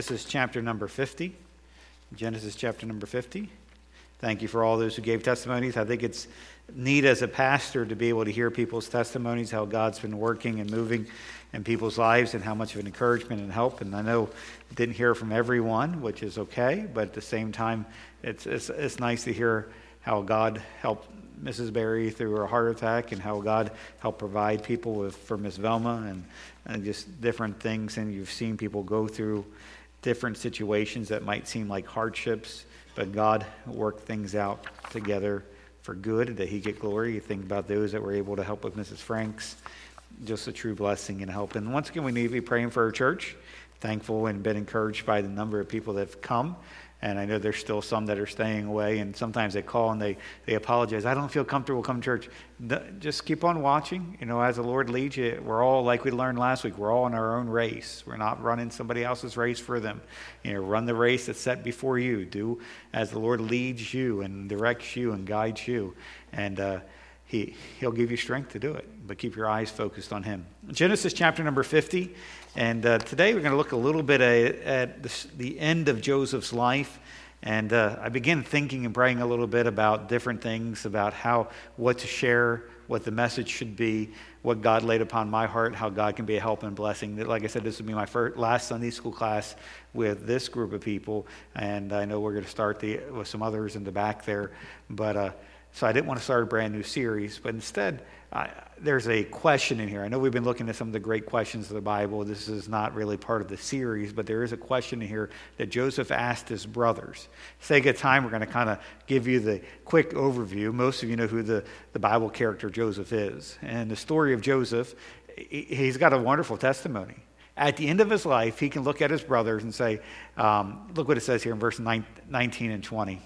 Genesis chapter number 50. Genesis chapter number 50. Thank you for all those who gave testimonies. I think it's neat as a pastor to be able to hear people's testimonies, how God's been working and moving in people's lives and how much of an encouragement and help. And I know I didn't hear from everyone, which is okay, but at the same time, it's nice to hear how God helped Mrs. Berry through her heart attack and how God helped provide people for Miss Velma and just different things. And you've seen people go through different situations that might seem like hardships, but God worked things out together for good, that He get glory. You think about those that were able to help with Mrs. Franks, just a true blessing and help. And once again, we need to be praying for our church. Thankful and been encouraged by the number of people that have come. And I know there's still some that are staying away, and sometimes they call and they apologize. I don't feel comfortable coming to church. Just keep on watching. You know, as the Lord leads you, we're all, like we learned last week, we're all in our own race. We're not running somebody else's race for them. You know, run the race that's set before you. Do as the Lord leads you and directs you and guides you. And He'll give you strength to do it, but keep your eyes focused on Him. Genesis chapter number 50, and today we're going to look a little bit at the end of Joseph's life, and I began thinking and praying a little bit about different things, about what to share, what the message should be, what God laid upon my heart, how God can be a help and blessing. Like I said, this will be my last Sunday school class with this group of people, and I know we're going to start with some others in the back there, but so I didn't want to start a brand new series, but instead there's a question in here. I know we've been looking at some of the great questions of the Bible. This is not really part of the series, but there is a question in here that Joseph asked his brothers. For sake of time, we're going to kind of give you the quick overview. Most of you know who the Bible character Joseph is. And the story of Joseph, he's got a wonderful testimony. At the end of his life, he can look at his brothers and say, look what it says here in verse 19 and 20.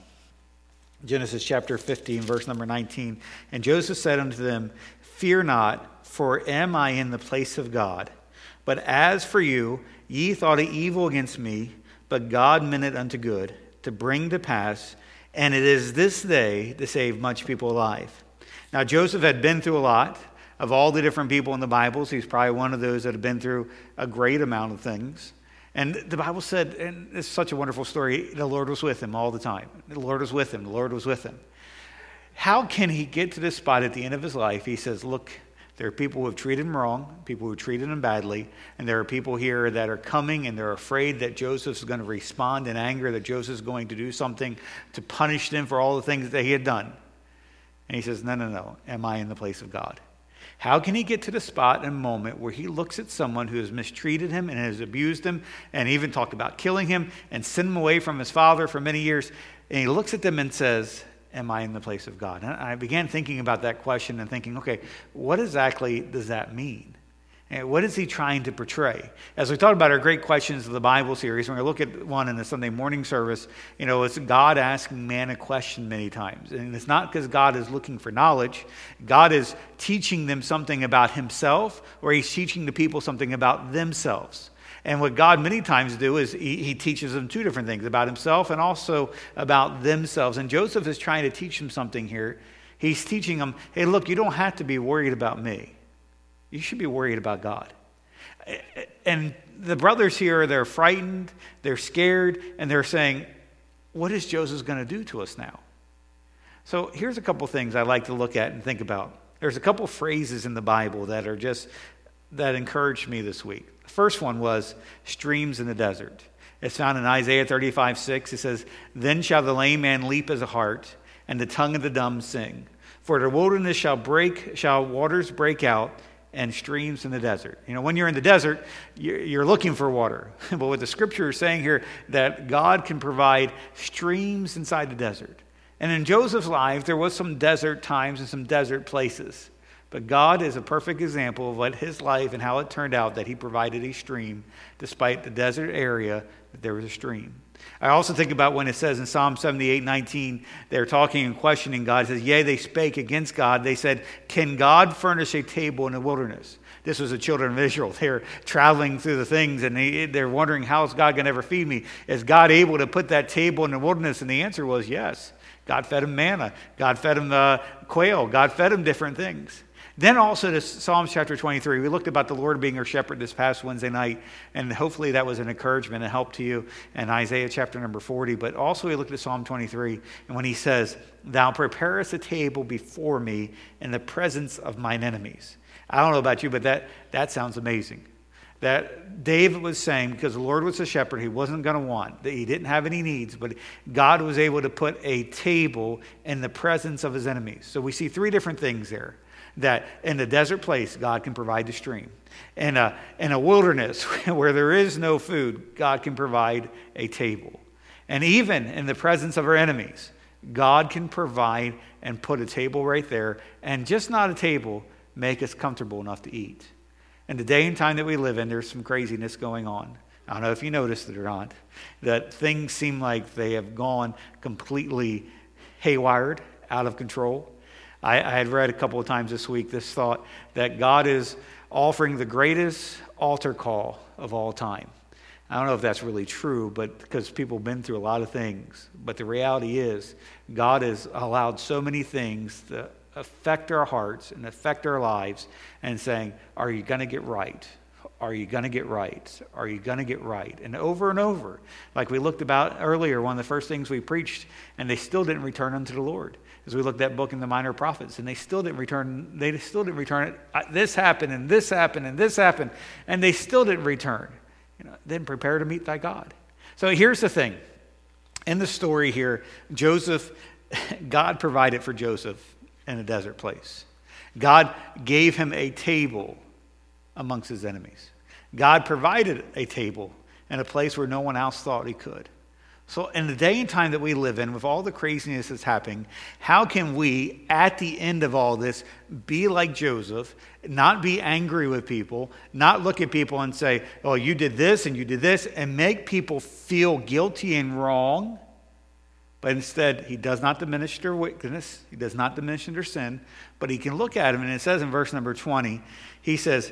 Genesis chapter 15, verse number 19. And Joseph said unto them, Fear not, for am I in the place of God? But as for you, ye thought evil against me, but God meant it unto good, to bring to pass, and it is this day to save much people alive. Now Joseph had been through a lot. Of all the different people in the Bibles, he's probably one of those that have been through a great amount of things. And the Bible said, and it's such a wonderful story, the Lord was with him all the time. The Lord was with him. The Lord was with him. How can he get to this spot at the end of his life? He says, look, there are people who have treated him wrong, people who have treated him badly, and there are people here that are coming and they're afraid that Joseph's going to respond in anger, that Joseph's going to do something to punish them for all the things that he had done. And he says, no, am I in the place of God? How can he get to the spot and moment where he looks at someone who has mistreated him and has abused him and even talked about killing him and sent him away from his father for many years, and he looks at them and says, am I in the place of God? And I began thinking about that question and thinking, okay, what exactly does that mean? And what is he trying to portray? As we talk about our great questions of the Bible series, we're going to look at one in the Sunday morning service. You know, it's God asking man a question many times. And it's not because God is looking for knowledge. God is teaching them something about himself, or he's teaching the people something about themselves. And what God many times do is he teaches them two different things, about himself and also about themselves. And Joseph is trying to teach them something here. He's teaching them, hey, look, you don't have to be worried about me. You should be worried about God. And the brothers here, they're frightened, they're scared, and they're saying, what is Joseph going to do to us now? So here's a couple things I like to look at and think about. There's a couple phrases in the Bible that encouraged me this week. The first one was streams in the desert. It's found in Isaiah 35:6. It says, Then shall the lame man leap as a hart, and the tongue of the dumb sing. For the wilderness shall waters break out, and streams in the desert. You know, when you're in the desert, you're looking for water. But what the scripture is saying here, that God can provide streams inside the desert. And in Joseph's life, there was some desert times and some desert places. But God is a perfect example of what his life and how it turned out, that he provided a stream. Despite the desert area, that there was a stream. I also think about when it says in Psalm 78:19, they're talking and questioning God. It says, yea, they spake against God. They said, can God furnish a table in the wilderness? This was the children of Israel. They're traveling through the things, and they're wondering, how is God going to ever feed me? Is God able to put that table in the wilderness? And the answer was yes. God fed him manna. God fed him quail. God fed him different things. Then also to Psalms chapter 23. We looked about the Lord being our shepherd this past Wednesday night, and hopefully that was an encouragement and help to you, and Isaiah chapter number 40. But also we looked at Psalm 23, and when he says, thou preparest a table before me in the presence of mine enemies. I don't know about you, but that sounds amazing. That David was saying, because the Lord was a shepherd, he wasn't going to want, that he didn't have any needs, but God was able to put a table in the presence of his enemies. So we see three different things there. That in the desert place, God can provide the stream. In a wilderness where there is no food, God can provide a table. And even in the presence of our enemies, God can provide and put a table right there, and just not a table, make us comfortable enough to eat. In the day and time that we live in, there's some craziness going on. I don't know if you noticed it or not, that things seem like they have gone completely haywired, out of control. I had read a couple of times this week this thought that God is offering the greatest altar call of all time. I don't know if that's really true, but because people have been through a lot of things. But the reality is God has allowed so many things to affect our hearts and affect our lives, and saying, are you going to get right? Are you going to get right? Are you going to get right? And over, like we looked about earlier, one of the first things we preached, and they still didn't return unto the Lord. As we looked at that book in the Minor Prophets, and they still didn't return. They still didn't return it. This happened, and this happened, and this happened, and they still didn't return. Didn't prepare to meet thy God. So here's the thing. In the story here, God provided for Joseph in a desert place. God gave him a table amongst his enemies. God provided a table in a place where no one else thought he could. So in the day and time that we live in, with all the craziness that's happening, how can we, at the end of all this, be like Joseph, not be angry with people, not look at people and say, oh, you did this and you did this, and make people feel guilty and wrong? But instead, he does not diminish their wickedness. He does not diminish their sin. But he can look at them, and it says in verse number 20, he says,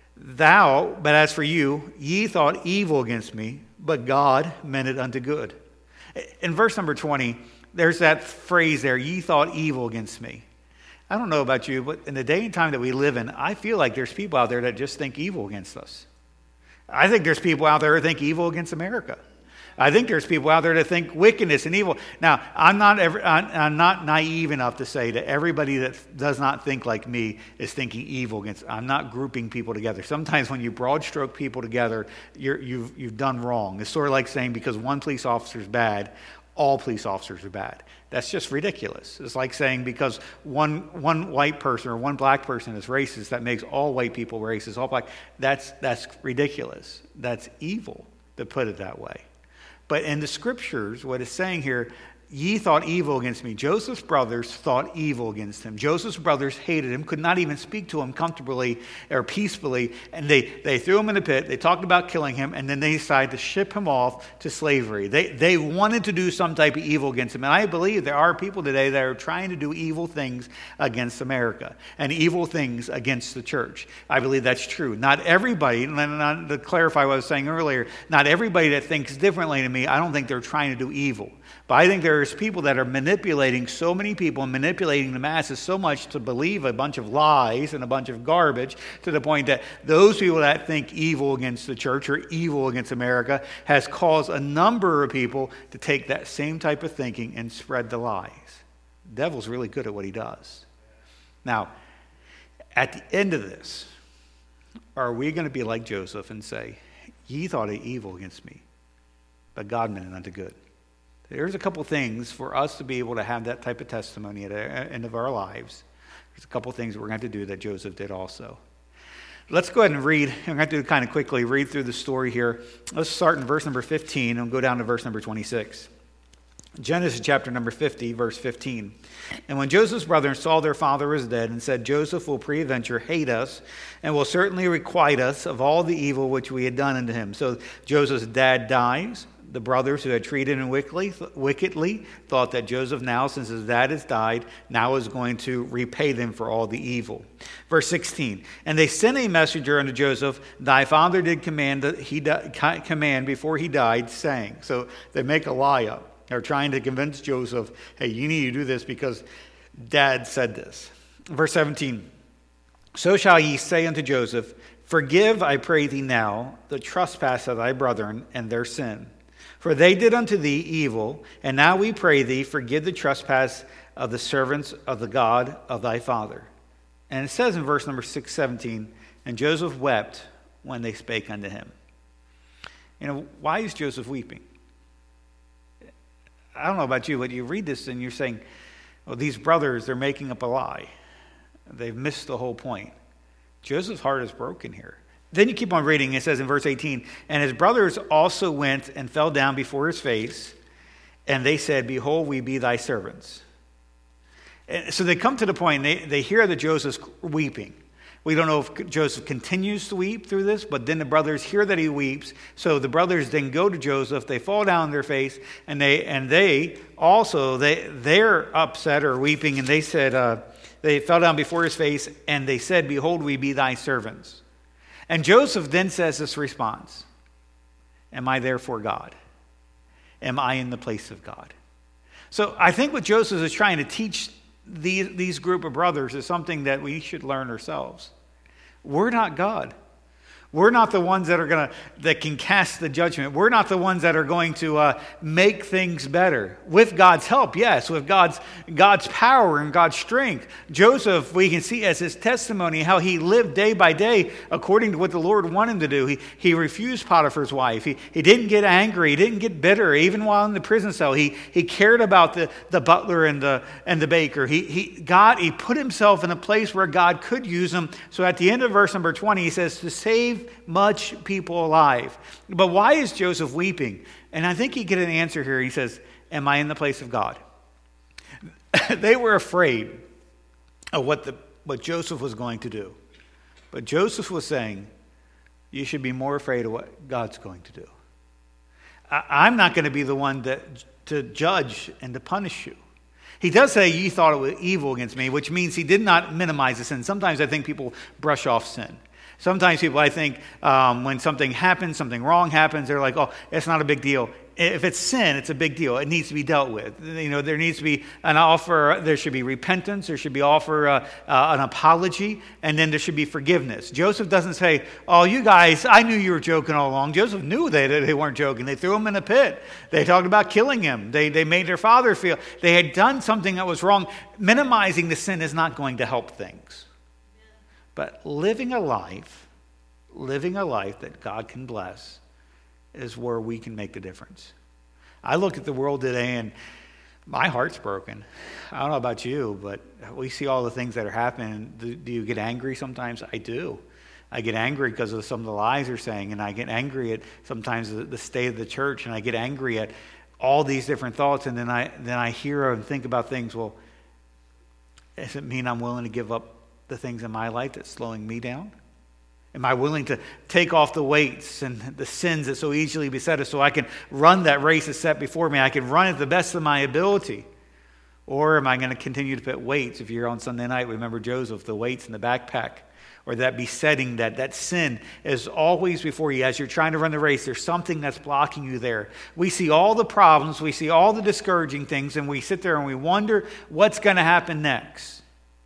but as for you, ye thought evil against me, but God meant it unto good. In verse number 20, there's that phrase there, ye thought evil against me. I don't know about you, but in the day and time that we live in, I feel like there's people out there that just think evil against us. I think there's people out there that think evil against America. I think there's people out there that think wickedness and evil. Now, I'm not naive enough to say that everybody that does not think like me is thinking evil against. I'm not grouping people together. Sometimes when you broad stroke people together, you've done wrong. It's sort of like saying because one police officer is bad, all police officers are bad. That's just ridiculous. It's like saying because one white person or one black person is racist, that makes all white people racist. All black. That's ridiculous. That's evil to put it that way. But in the scriptures, what it's saying here, ye thought evil against me. Joseph's brothers thought evil against him. Joseph's brothers hated him, could not even speak to him comfortably or peacefully. And they threw him in the pit. They talked about killing him. And then they decided to ship him off to slavery. They wanted to do some type of evil against him. And I believe there are people today that are trying to do evil things against America and evil things against the church. I believe that's true. Not everybody, and to clarify what I was saying earlier, not everybody that thinks differently than me, I don't think they're trying to do evil. But I think there's people that are manipulating so many people and manipulating the masses so much to believe a bunch of lies and a bunch of garbage to the point that those people that think evil against the church or evil against America has caused a number of people to take that same type of thinking and spread the lies. The devil's really good at what he does. Now, at the end of this, are we going to be like Joseph and say, ye thought of evil against me, but God meant it unto good? There's a couple things for us to be able to have that type of testimony at the end of our lives. There's a couple things we're going to have to do that Joseph did also. Let's go ahead and read. I'm going to do kind of quickly read through the story here. Let's start in verse number 15 and go down to verse number 26. Genesis chapter number 50, verse 15. And when Joseph's brothers saw their father was dead and said, Joseph will peradventure hate us and will certainly requite us of all the evil which we had done unto him. So Joseph's dad dies. The brothers who had treated him wickedly thought that Joseph now, since his dad has died, now is going to repay them for all the evil. Verse 16, and they sent a messenger unto Joseph, thy father did command before he died, saying. So they make a lie up. They're trying to convince Joseph, hey, you need to do this because dad said this. Verse 17, So shall ye say unto Joseph, Forgive, I pray thee now, the trespass of thy brethren and their sin. For they did unto thee evil, and now we pray thee, forgive the trespass of the servants of the God of thy father. And it says in verse number 617, And Joseph wept when they spake unto him. Why is Joseph weeping? I don't know about you, but you read this and you're saying, well, these brothers, they're making up a lie. They've missed the whole point. Joseph's heart is broken here. Then you keep on reading. It says in verse 18, And his brothers also went and fell down before his face, and they said, Behold, we be thy servants. And so they come to the point, they hear that Joseph's weeping. We don't know if Joseph continues to weep through this, but then the brothers hear that he weeps. So the brothers then go to Joseph. They fall down on their face, and they're upset or weeping, and they said, they fell down before his face, and they said, Behold, we be thy servants. And Joseph then says this response, Am I therefore God? Am I in the place of God? So I think what Joseph is trying to teach these group of brothers is something that we should learn ourselves. We're not God. We're not the ones that can cast the judgment. We're not the ones that are going to make things better. With God's help, yes. With God's power and God's strength. Joseph, we can see as his testimony how he lived day by day according to what the Lord wanted him to do. He refused Potiphar's wife. He didn't get angry. He didn't get bitter. Even while in the prison cell, he cared about the butler and the baker. He put himself in a place where God could use him. So at the end of verse number 20, he says, to save much people alive. But why is Joseph weeping? And I think he get an answer here. He says, Am I in the place of God? They were afraid of what Joseph was going to do. But Joseph was saying, you should be more afraid of what God's going to do. I'm not going to be the one to judge and to punish you. He does say, ye thought it was evil against me, which means he did not minimize the sin. Sometimes I think people brush off sin. Sometimes people, I think, when something happens, something wrong happens, they're like, oh, it's not a big deal. If it's sin, it's a big deal. It needs to be dealt with. There needs to be an offer. There should be repentance. There should be an apology. And then there should be forgiveness. Joseph doesn't say, oh, you guys, I knew you were joking all along. Joseph knew they weren't joking. They threw him in a pit. They talked about killing him. They made their father feel they had done something that was wrong. Minimizing the sin is not going to help things. But living a life that God can bless is where we can make the difference. I look at the world today and my heart's broken. I don't know about you, but we see all the things that are happening. Do you get angry sometimes? I do. I get angry because of some of the lies they're saying, and I get angry at sometimes the state of the church, and I get angry at all these different thoughts, and then I hear and think about things, well, does it mean I'm willing to give up the things in my life that's slowing me down? Am I willing to take off the weights and the sins that so easily beset us so I can run that race that's set before me? I can run at the best of my ability. Or am I going to continue to put weights? If you're on Sunday night, remember Joseph, the weights in the backpack, or that besetting, that sin is always before you. As you're trying to run the race, there's something that's blocking you there. We see all the problems, we see all the discouraging things, and we sit there and we wonder what's going to happen next.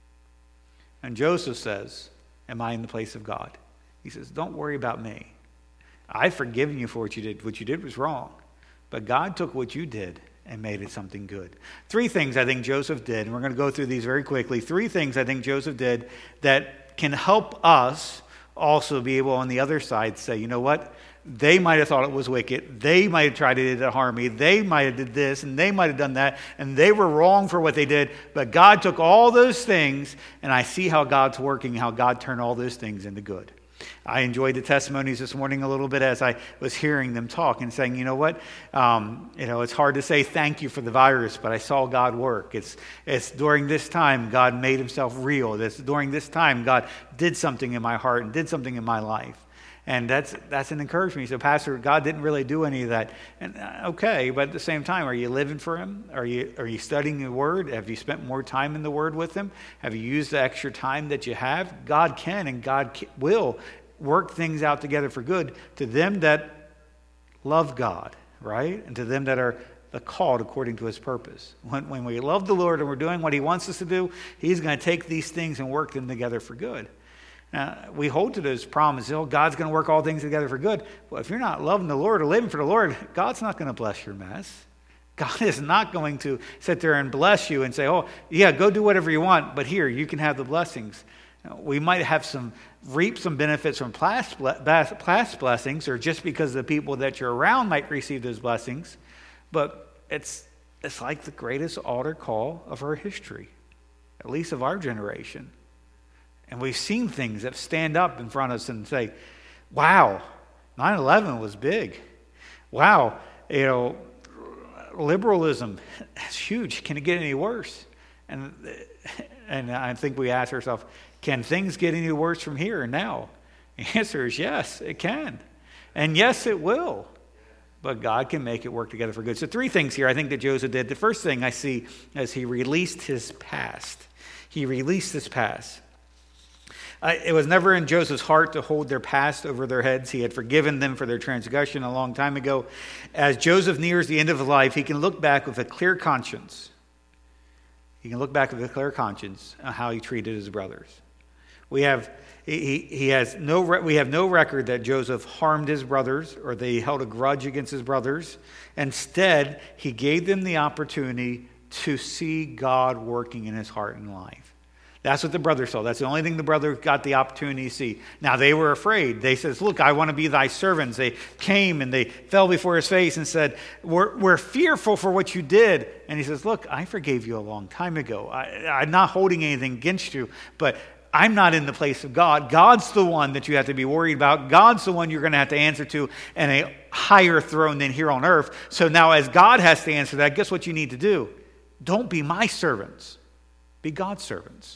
And Joseph says, am I in the place of God? He says, don't worry about me. I've forgiven you for what you did. What you did was wrong. But God took what you did and made it something good. 3 things I think Joseph did, and we're going to go through these very quickly. 3 things I think Joseph did that can help us also be able on the other side to say, you know what? They might have thought it was wicked. They might have tried to harm me. They might have did this and they might have done that. And they were wrong for what they did. But God took all those things, and I see how God's working, how God turned all those things into good. I enjoyed the testimonies this morning a little bit as I was hearing them talk and saying, you know what, it's hard to say thank you for the virus, but I saw God work. It's during this time God made himself real. It's during this time God did something in my heart and did something in my life. And that's an encouragement. So, Pastor, God didn't really do any of that. And okay, but at the same time, are you living for him? Are you studying the Word? Have you spent more time in the Word with him? Have you used the extra time that you have? God can and God will work things out together for good to them that love God, right? And to them that are called according to his purpose. When we love the Lord and we're doing what he wants us to do, he's going to take these things and work them together for good. We hold to those promises. Oh, God's going to work all things together for good. Well, if you're not loving the Lord or living for the Lord, God's not going to bless your mess. God is not going to sit there and bless you and say, oh, yeah, go do whatever you want, but here, you can have the blessings. We might have reap some benefits from past blessings, or just because the people that you're around might receive those blessings, but it's like the greatest altar call of our history, at least of our generation. And we've seen things that stand up in front of us and say, wow, 9/11 was big. Wow, liberalism is huge. Can it get any worse? And I think we ask ourselves, can things get any worse from here and now? The answer is yes, it can. And yes, it will. But God can make it work together for good. So 3 things here I think that Joseph did. The first thing I see is he released his past. He released his past. It was never in Joseph's heart to hold their past over their heads. He had forgiven them for their transgression a long time ago. As Joseph nears the end of his life, he can look back with a clear conscience. He can look back with a clear conscience on how he treated his brothers. We have no record that Joseph harmed his brothers or they held a grudge against his brothers. Instead, he gave them the opportunity to see God working in his heart and life. That's what the brothers saw. That's the only thing the brothers got the opportunity to see. Now, they were afraid. They said, look, I want to be thy servants. They came and they fell before his face and said, we're fearful for what you did. And he says, look, I forgave you a long time ago. I'm not holding anything against you, but I'm not in the place of God. God's the one that you have to be worried about. God's the one you're going to have to answer to in a higher throne than here on earth. So now as God has to answer that, guess what you need to do? Don't be my servants. Be God's servants.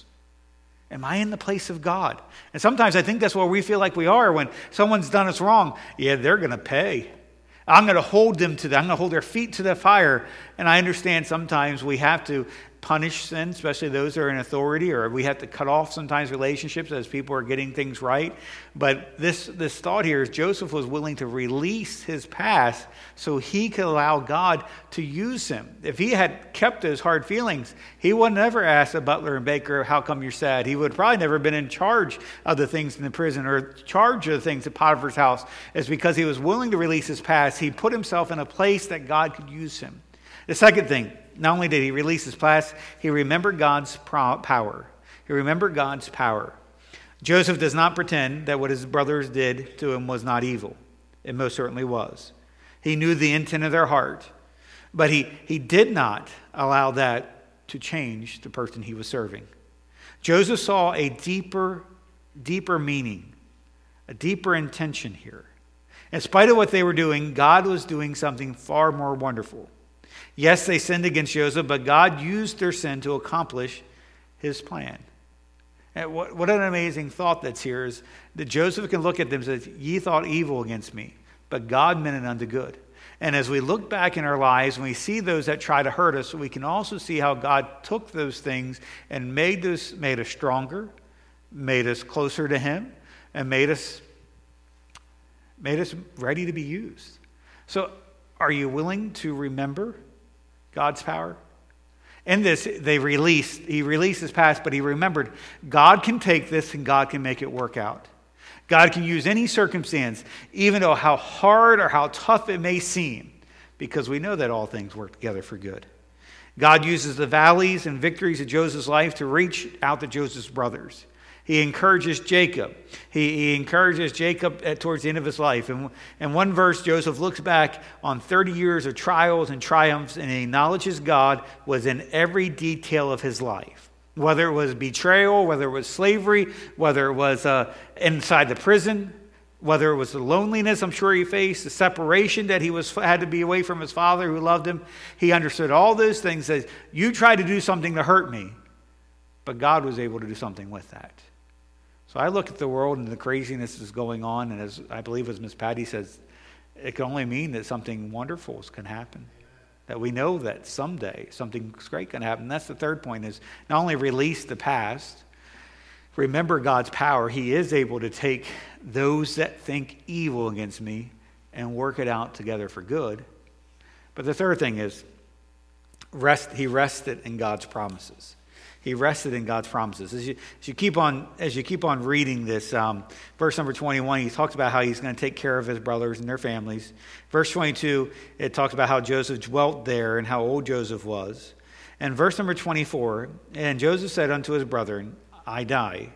Am I in the place of God? And sometimes I think that's where we feel like we are when someone's done us wrong. Yeah, they're going to pay. I'm going to hold them to that. I'm going to hold their feet to the fire. And I understand sometimes we have to punish sin, especially those that are in authority, or we have to cut off sometimes relationships as people are getting things right. But this thought here is Joseph was willing to release his past so he could allow God to use him. If he had kept those hard feelings, he would never ask the butler and baker, how come you're sad? He would probably never been in charge of the things in the prison or charge of the things at Potiphar's house. It's because he was willing to release his past. He put himself in a place that God could use him. The second thing, not only did he release his past, he remembered God's power. He remembered God's power. Joseph does not pretend that what his brothers did to him was not evil. It most certainly was. He knew the intent of their heart, but he did not allow that to change the person he was serving. Joseph saw a deeper meaning, a deeper intention here. In spite of what they were doing, God was doing something far more wonderful. Yes, they sinned against Joseph, but God used their sin to accomplish his plan. And what an amazing thought that's here is that Joseph can look at them and say, ye thought evil against me, but God meant it unto good. And as we look back in our lives and we see those that try to hurt us, we can also see how God took those things and made us stronger, made us closer to him, and made us ready to be used. So are you willing to remember God's power? In this, he released his past, but he remembered God can take this and God can make it work out. God can use any circumstance, even though how hard or how tough it may seem, because we know that all things work together for good. God uses the valleys and victories of Joseph's life to reach out to Joseph's brothers. He encourages Jacob. He encourages Jacob towards the end of his life. And in one verse, Joseph looks back on 30 years of trials and triumphs, and he acknowledges God was in every detail of his life. Whether it was betrayal, whether it was slavery, whether it was inside the prison, whether it was the loneliness I'm sure he faced, the separation that he had to be away from his father who loved him. He understood all those things. That you tried to do something to hurt me, but God was able to do something with that. So I look at the world and the craziness is going on, and as I believe as Miss Patty says, it can only mean that something wonderful can happen. That we know that someday something great can happen. That's the third point, is not only release the past, remember God's power. He is able to take those that think evil against me and work it out together for good. But the third thing is he rested in God's promises. He rested in God's promises. As you keep on reading this, verse number 21, he talks about how he's going to take care of his brothers and their families. Verse 22, it talks about how Joseph dwelt there and how old Joseph was. And verse number 24, and Joseph said unto his brethren, I die.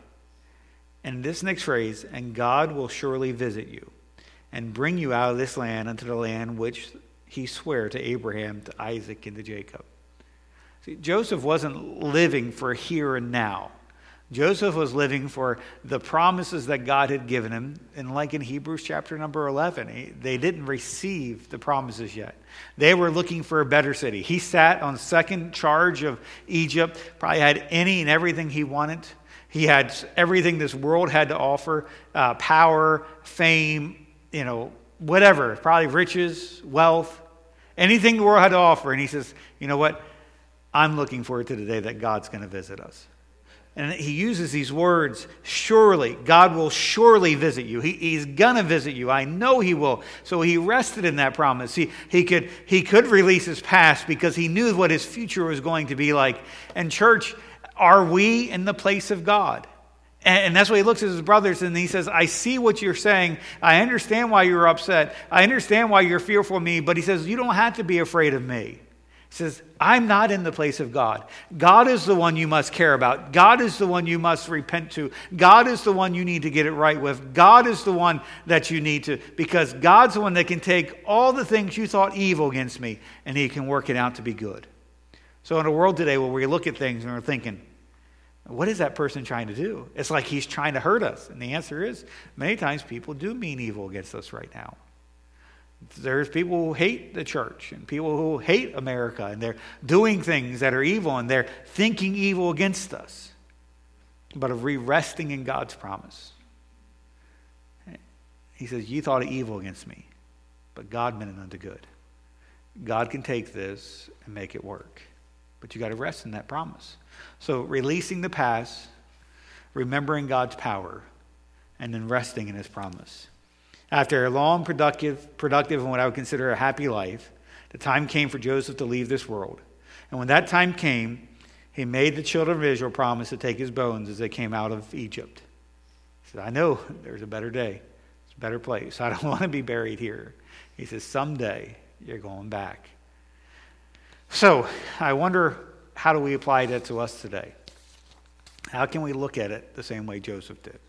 And this next phrase, and God will surely visit you and bring you out of this land unto the land which he sware to Abraham, to Isaac, and to Jacob. See, Joseph wasn't living for here and now. Joseph was living for the promises that God had given him. And like in Hebrews chapter number 11, they didn't receive the promises yet. They were looking for a better city. He sat on second charge of Egypt, probably had any and everything he wanted. He had everything this world had to offer, power, fame, whatever, probably riches, wealth, anything the world had to offer. And he says, you know what? I'm looking forward to the day that God's going to visit us. And he uses these words, surely, God will surely visit you. He's going to visit you. I know he will. So he rested in that promise. He could release his past because he knew what his future was going to be like. And church, are we in the place of God? And that's why he looks at his brothers and he says, I see what you're saying. I understand why you're upset. I understand why you're fearful of me. But he says, you don't have to be afraid of me. He says, I'm not in the place of God. God is the one you must care about. God is the one you must repent to. God is the one you need to get it right with. God is the one that you need to, because God's the one that can take all the things you thought evil against me and he can work it out to be good. So in a world today where we look at things and we're thinking, what is that person trying to do? It's like he's trying to hurt us. And the answer is, many times people do mean evil against us right now. There's people who hate the church and people who hate America, and they're doing things that are evil and they're thinking evil against us. But of resting in God's promise. He says, you thought of evil against me, but God meant it unto good. God can take this and make it work. But you got to rest in that promise. So releasing the past, remembering God's power, and then resting in his promise. After a long, productive, and what I would consider a happy life, the time came for Joseph to leave this world. And when that time came, he made the children of Israel promise to take his bones as they came out of Egypt. He said, I know there's a better day. It's a better place. I don't want to be buried here. He says, someday you're going back. So I wonder, how do we apply that to us today? How can we look at it the same way Joseph did?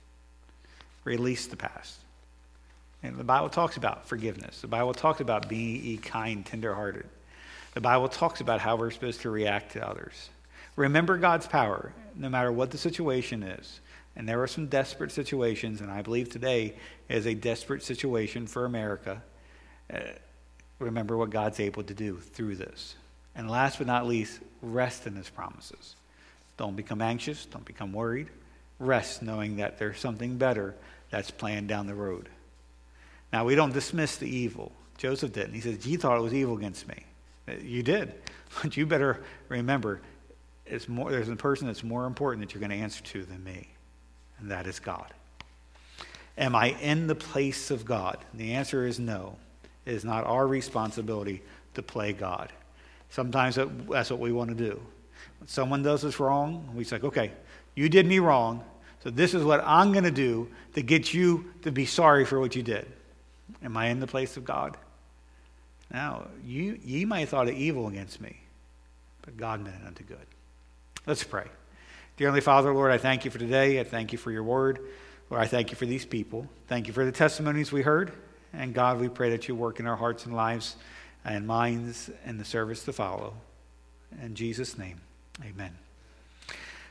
Release the past. And the Bible talks about forgiveness. The Bible talks about being kind, tenderhearted. The Bible talks about how we're supposed to react to others. Remember God's power, no matter what the situation is. And there are some desperate situations, and I believe today is a desperate situation for America. Remember what God's able to do through this. And last but not least, rest in his promises. Don't become anxious. Don't become worried. Rest knowing that there's something better that's planned down the road. Now, we don't dismiss the evil. Joseph didn't. He says, you thought it was evil against me. You did. But you better remember, there's a person that's more important that you're going to answer to than me. And that is God. Am I in the place of God? And the answer is no. It is not our responsibility to play God. Sometimes that's what we want to do. When someone does us wrong, we say, okay, you did me wrong, so this is what I'm going to do to get you to be sorry for what you did. Am I in the place of God? Now, ye might have thought of evil against me, but God meant it unto good. Let's pray. Dear Heavenly Father, Lord, I thank you for today. I thank you for your word. Lord, I thank you for these people. Thank you for the testimonies we heard. And God, we pray that you work in our hearts and lives and minds in the service to follow. In Jesus' name, amen.